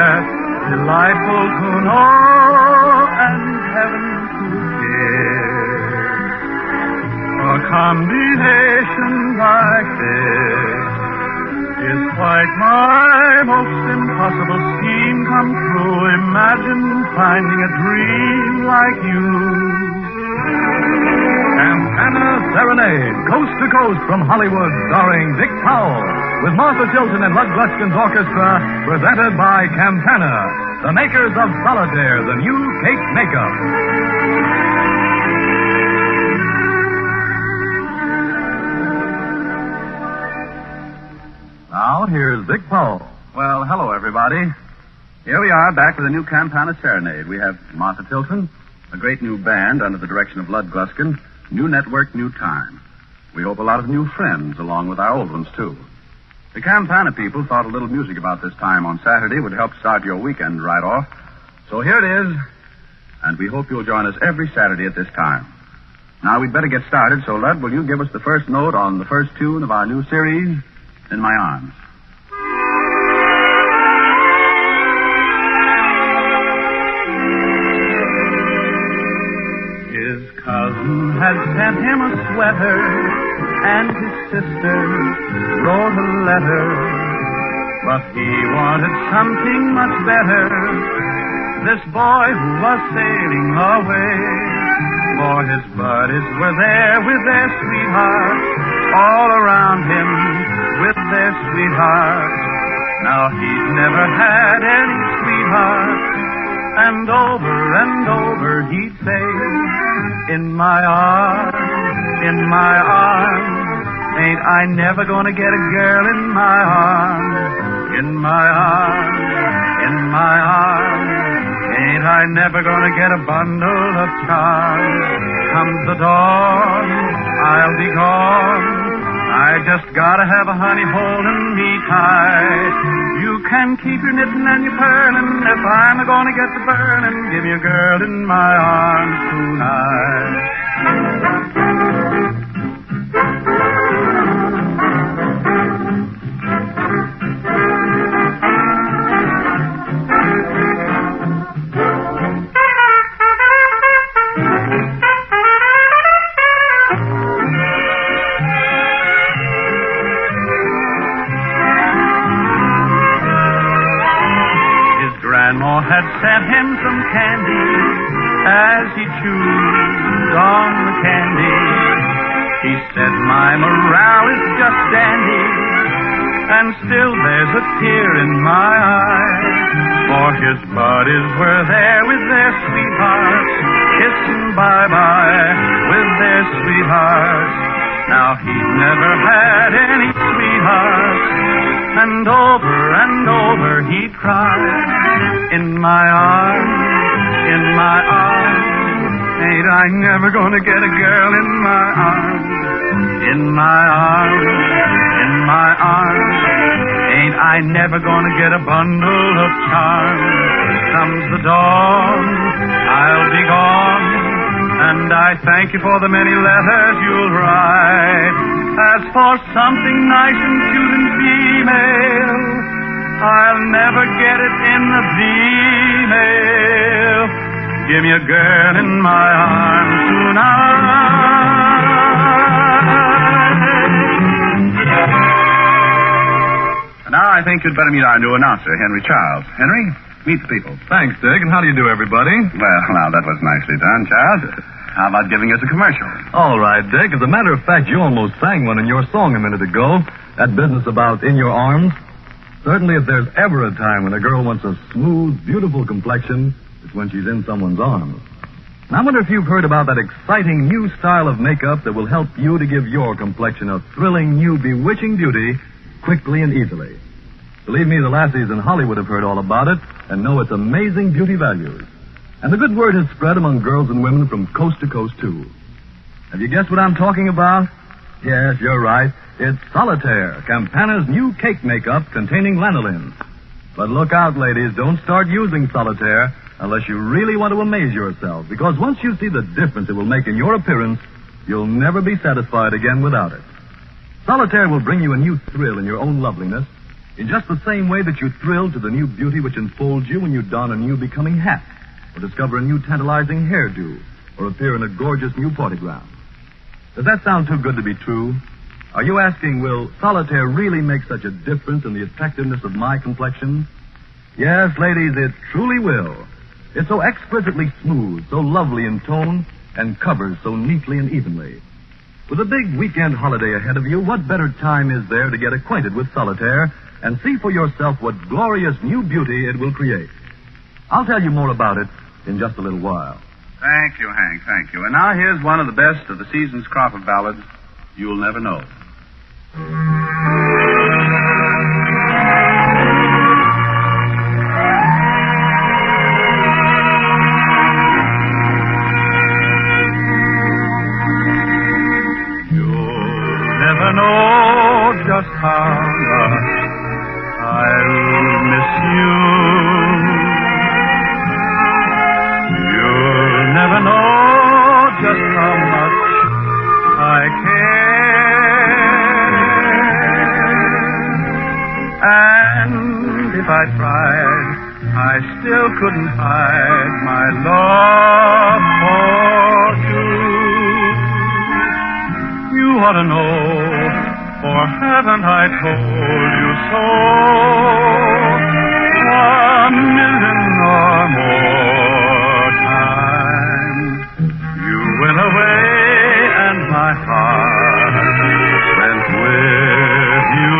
hear, delightful to know, and heaven to hear. A combination like this is quite my most impossible scheme come true. Imagine finding a dream like you. Campana Serenade, coast to coast from Hollywood, starring Dick Powell, with Martha Tilton and Lud Gluskin's orchestra, presented by Campana, the makers of Solitaire, the new cake makeup. Now, here's Dick Powell. Well, hello, everybody. Here we are, back with a new Campana Serenade. We have Martha Tilton, a great new band under the direction of Lud Gluskin, new network, new time. We hope a lot of new friends, along with our old ones, too. The Campana people thought a little music about this time on Saturday would help start your weekend right off. So here it is, and we hope you'll join us every Saturday at this time. Now, we'd better get started, so Lud, will you give us the first note on the first tune of our new series, In My Arms? Cousin had sent him a sweater, and his sister wrote a letter. But he wanted something much better. This boy who was sailing away, for his buddies were there with their sweethearts, all around him with their sweethearts. Now he'd never had any sweethearts, and over he'd say, in my arms, ain't I never gonna get a girl in my arms? In my arms, ain't I never gonna get a bundle of charms? Comes the dawn, I'll be gone. I just gotta have a honey holding me tight. You can keep your knitting and your purling. If I'm gonna get the burning, give me a girl in my arms tonight. Grandma had sent him some candy as he chewed on the candy. He said, my morale is just dandy, and still there's a tear in my eye. For his buddies were there with their sweethearts, kissing bye-bye with their sweethearts. Now he'd never had any sweethearts, and over he'd cry. In my arms, ain't I never gonna get a girl in my arms? In my arms, ain't I never gonna get a bundle of charms? Comes the dawn, I'll be gone, and I thank you for the many letters you'll write. As for something nice and cute and female, I'll never get it in the V-mail. Give me a girl in my arms tonight. Now I think you'd better meet our new announcer, Henry Charles. Henry, meet the people. Thanks, Dick, and how do you do, everybody? Well, now, that was nicely done, Charles. How about giving us a commercial? All right, Dick. As a matter of fact, you almost sang one in your song a minute ago. That business about In Your Arms. Certainly, if there's ever a time when a girl wants a smooth, beautiful complexion, it's when she's in someone's arms. Now, I wonder if you've heard about that exciting new style of makeup that will help you to give your complexion a thrilling, new, bewitching beauty quickly and easily. Believe me, the lassies in Hollywood have heard all about it and know its amazing beauty values. And the good word has spread among girls and women from coast to coast, too. Have you guessed what I'm talking about? Yes, you're right. It's Solitaire, Campana's new cake makeup containing lanolin. But look out, ladies. Don't start using Solitaire unless you really want to amaze yourself. Because once you see the difference it will make in your appearance, you'll never be satisfied again without it. Solitaire will bring you a new thrill in your own loveliness In just the same way that you thrill to the new beauty which enfolds you when you don a new becoming hat, or discover a new tantalizing hairdo, or appear in a gorgeous new party gown. Does that sound too good to be true? Are you asking, will solitaire really make such a difference in the attractiveness of my complexion? Yes, ladies, it truly will. It's so exquisitely smooth, so lovely in tone, and covers so neatly and evenly. With a big weekend holiday ahead of you, what better time is there to get acquainted with solitaire and see for yourself what glorious new beauty it will create? I'll tell you more about it in just a little while. Thank you, Hank, thank you. And now here's one of the best of the season's crop of ballads, You'll Never Know. Just how much I'll miss you. You'll never know just how much I care. And if I tried, I still couldn't hide my love for you. You ought to know. For haven't I told you so 1,000,000 or more times? You went away and my heart went with you.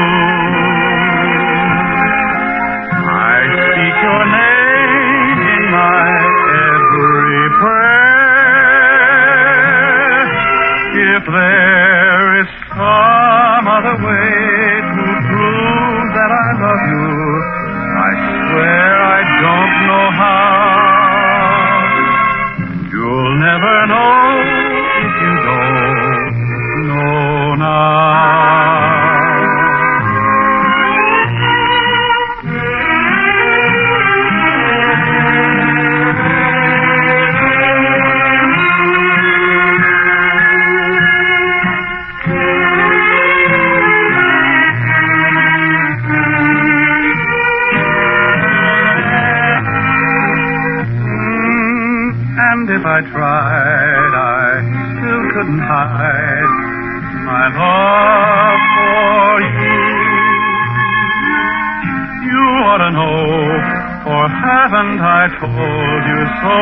I speak your name in my every prayer. If there is some other way to prove that I love you, I swear I don't know how. You'll never know if you don't know now. If I tried, I still couldn't hide my love for you. You ought to know, for haven't I told you so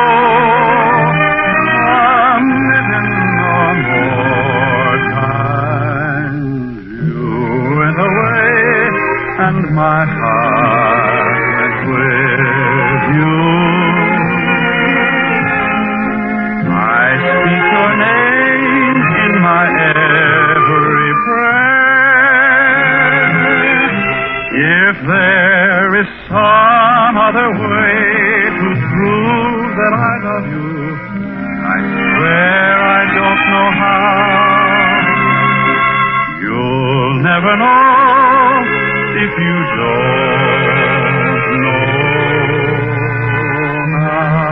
1,000,000 or more times? You went away and my heart went with you. Speak your name in my every prayer. If there is some other way to prove that I love you, I swear I don't know how. You'll never know if you don't know now.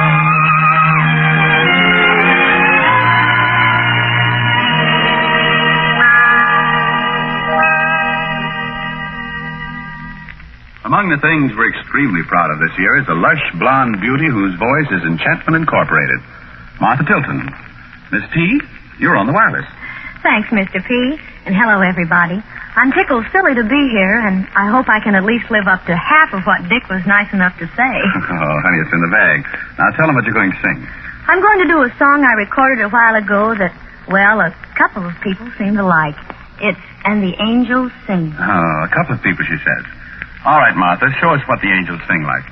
Among the things we're extremely proud of this year is a lush blonde beauty whose voice is Enchantment Incorporated, Martha Tilton. Miss T, you're on the wireless. Thanks, Mr. P. And hello, everybody. I'm tickled silly to be here, and I hope I can at least live up to half of what Dick was nice enough to say. Oh, honey, it's in the bag. Now tell him what you're going to sing. I'm going to do a song I recorded a while ago that, well, a couple of people seem to like. It's And the Angels Sing. Oh, a couple of people, she says. All right, Martha, show us what the angels sing like.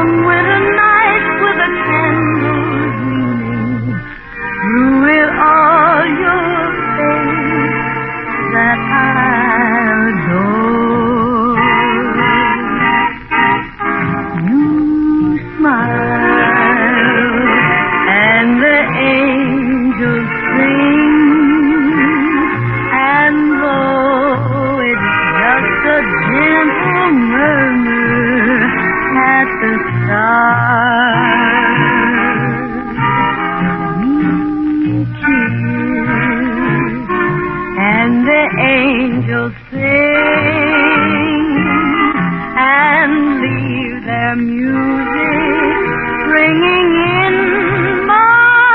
long winter nights with a candle gleaming. Through it all, your face that I adore. You smile and the angels sing, and though it's just a gentle murmur at the start, you kiss and the angels sing and leave their music ringing in my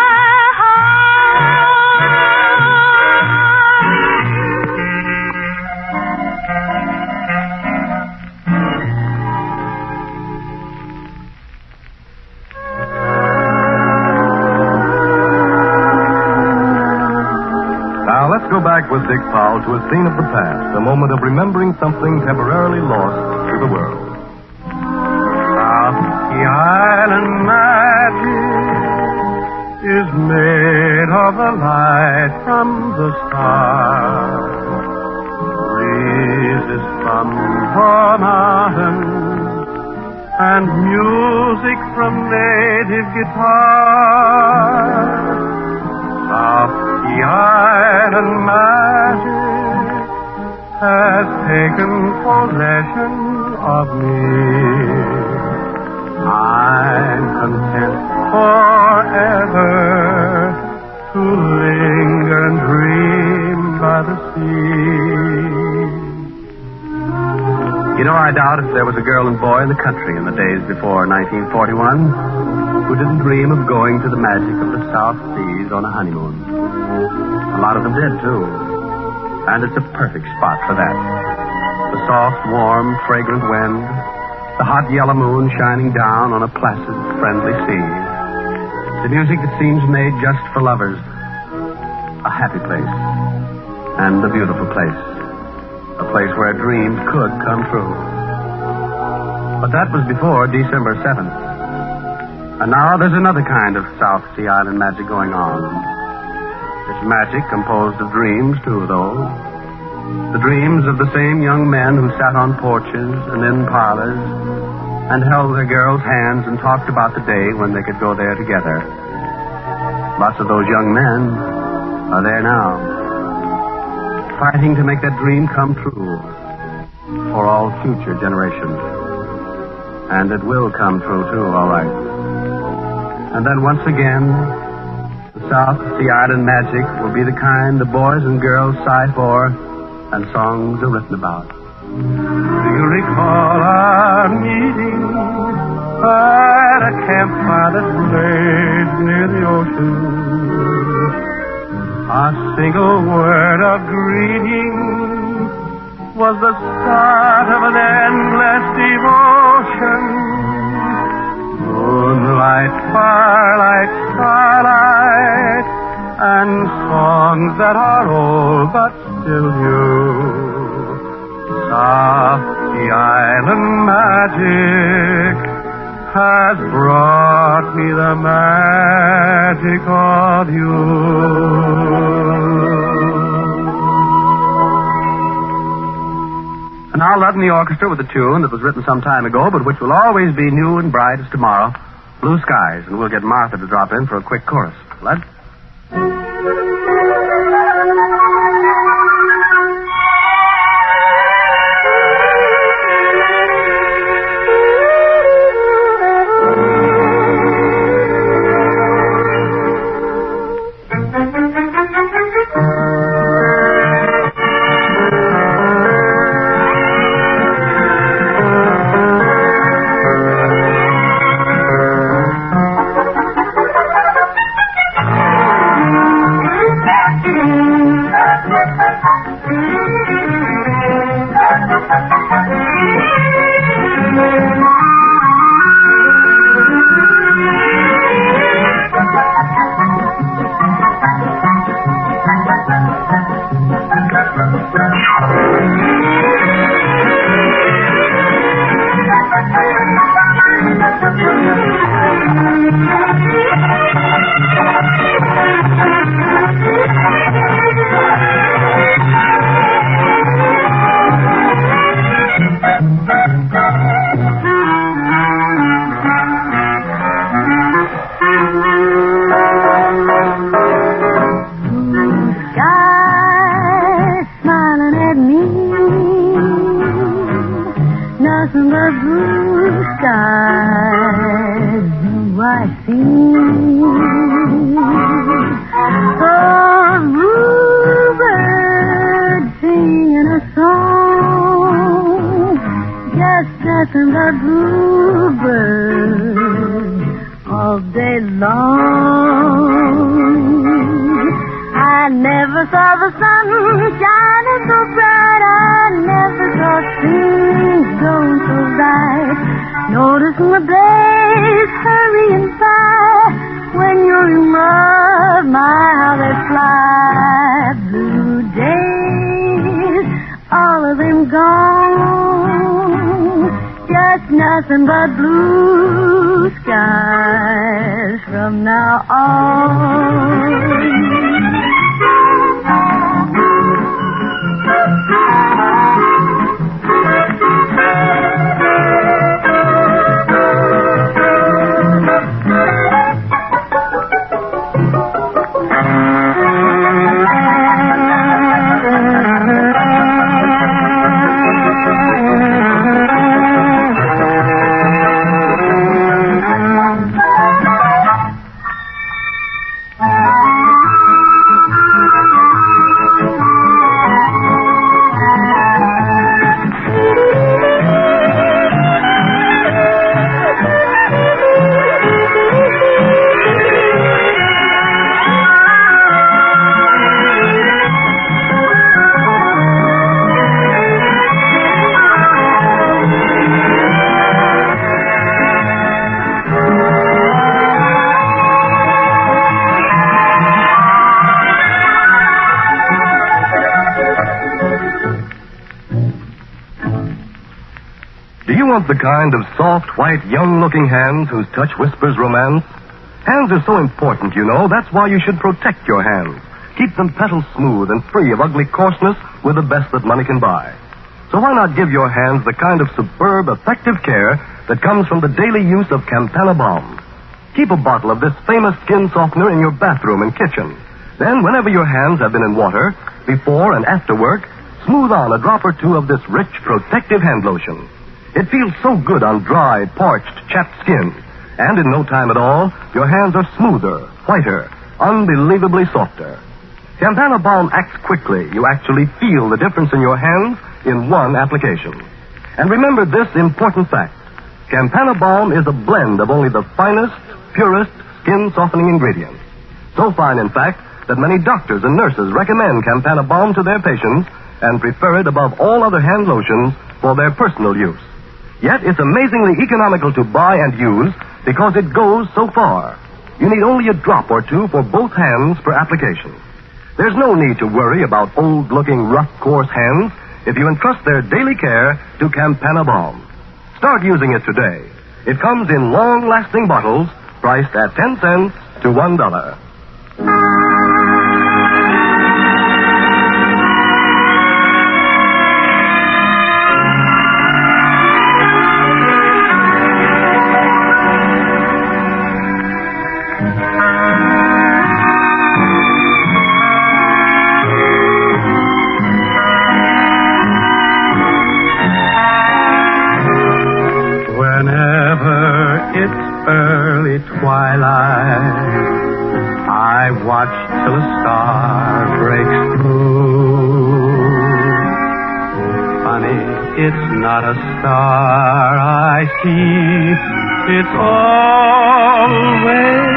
Now let's go back with Dick Powell to a scene of the past, a moment of remembering something temporarily lost to the world. South Sea Island magic is made of the light from the stars. Breezes from the mountains and music from native guitars. South Sea Island magic has taken possession of me. I'm content forever to linger and dream by the sea. You know, I doubt if there was a girl and boy in the country in the days before 1941 who didn't dream of going to the magic of the South Seas on a honeymoon. A lot of them did, too. And it's a perfect spot for that. The soft, warm, fragrant wind, the hot yellow moon shining down on a placid, friendly sea. The music that seems made just for lovers. A happy place. And a beautiful place. A place where dreams could come true. But that was before December 7th. And now there's another kind of South Sea Island magic going on. It's magic composed of dreams, too, though. The dreams of the same young men who sat on porches and in parlors and held their girls' hands and talked about the day when they could go there together. Lots of those young men are there now, fighting to make that dream come true for all future generations. And it will come true, too, all right. And then once again, the South Sea Island magic will be the kind the boys and girls sigh for and songs are written about. Do you recall our meeting at a campfire that blazed near the ocean? A single word of greeting was the start of an endless devotion. Moonlight, firelight, starlight, and songs that are old but still new. South Sea Island magic has brought me the magic of you. And now Love and the Orchestra with a tune that was written some time ago, but which will always be new and bright as tomorrow, Blue Skies. And we'll get Martha to drop in for a quick chorus. Lud? blue skies do I see? Oh, bluebird singing a song, just nothing but bluebird all day long. I never saw the sun shining so bright. I never saw things going so right. Noticing the days hurrying by. When you're in love, my, how they fly. Blue days, all of them gone. Just nothing but blue skies from now on. The kind of soft, white, young-looking hands whose touch whispers romance? Hands are so important, you know. That's why you should protect your hands. Keep them petal smooth and free of ugly coarseness with the best that money can buy. So why not give your hands the kind of superb, effective care that comes from the daily use of Campana Balm? Keep a bottle of this famous skin softener in your bathroom and kitchen. Then, whenever your hands have been in water, before and after work, smooth on a drop or two of this rich, protective hand lotion. It feels so good on dry, parched, chapped skin. And in no time at all, your hands are smoother, whiter, unbelievably softer. Campana Balm acts quickly. You actually feel the difference in your hands in one application. And remember this important fact. Campana Balm is a blend of only the finest, purest, skin-softening ingredients. So fine, in fact, that many doctors and nurses recommend Campana Balm to their patients and prefer it above all other hand lotions for their personal use. Yet it's amazingly economical to buy and use because it goes so far. You need only a drop or two for both hands per application. There's no need to worry about old-looking, rough, coarse hands if you entrust their daily care to Campana Balm. Start using it today. It comes in long-lasting bottles priced at 10 cents to $1. Early twilight, I watch till a star breaks through. Funny, it's not a star I see, it's always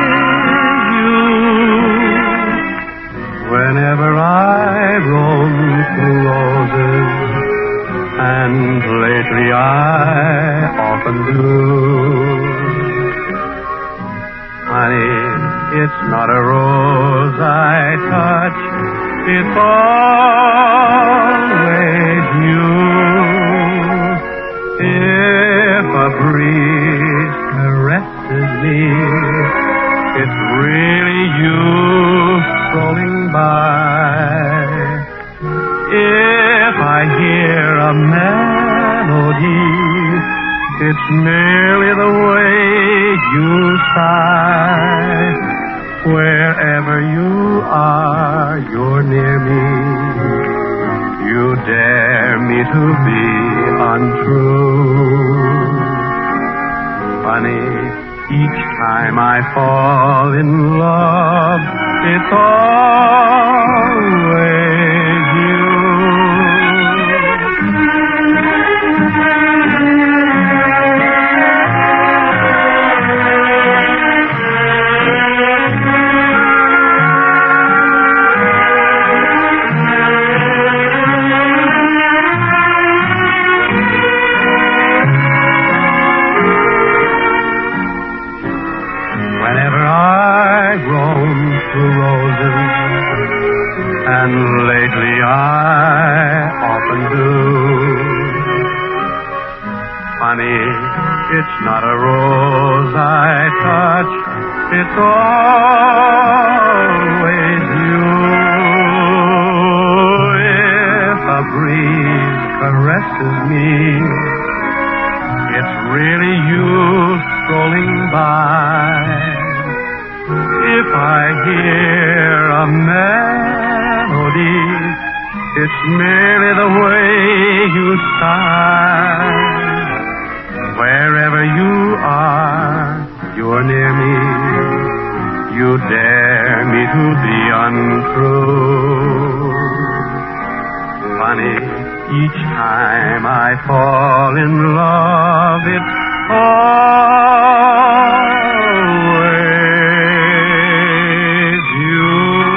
you. Whenever I roam through roses, and lately I often do. Honey, it's not a rose I touch, it's always you. If a breeze caresses me, it's really you strolling by. If I hear a melody, it's merely the way you sigh. Wherever you are, you're near me. You dare me to be untrue. Each time I fall in love, it's always you. Whenever I roam through roses, and lately I often do. Honey, it's not a rose I touch, it's always you. If a breeze caresses me, it's really you strolling by. If I hear a melody, it's merely the way you sigh. Wherever you are, you're near me. You dare me to be untrue. Funny, each time I fall in love, it's always you.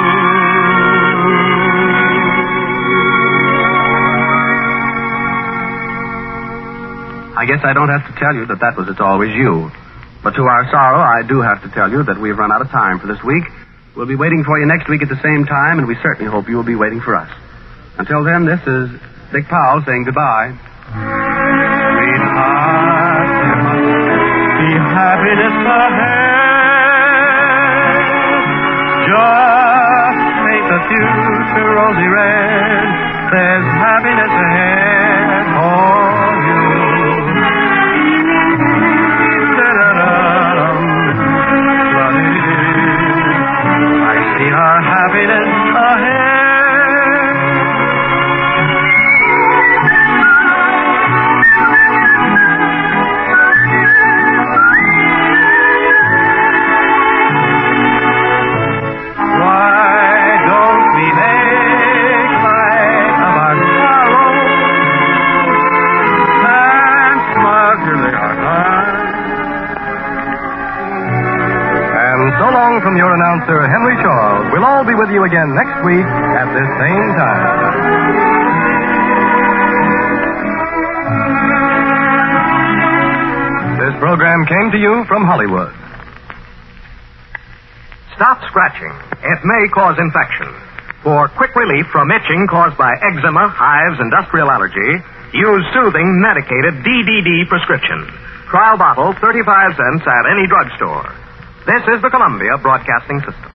I guess I don't have to tell you that was It's Always You. But to our sorrow, I do have to tell you that we've run out of time for this week. We'll be waiting for you next week at the same time, and we certainly hope you will be waiting for us. Until then, this is Dick Powell saying goodbye. Sweetheart, there must be happiness ahead. Just paint the future rosy red. There's happiness ahead for you. I see our happiness ahead. So long from your announcer, Henry Charles. We'll all be with you again next week at this same time. This program came to you from Hollywood. Stop scratching. It may cause infection. For quick relief from itching caused by eczema, hives, industrial allergy, use soothing medicated DDD prescription. Trial bottle, 35 cents at any drugstore. This is the Columbia Broadcasting System.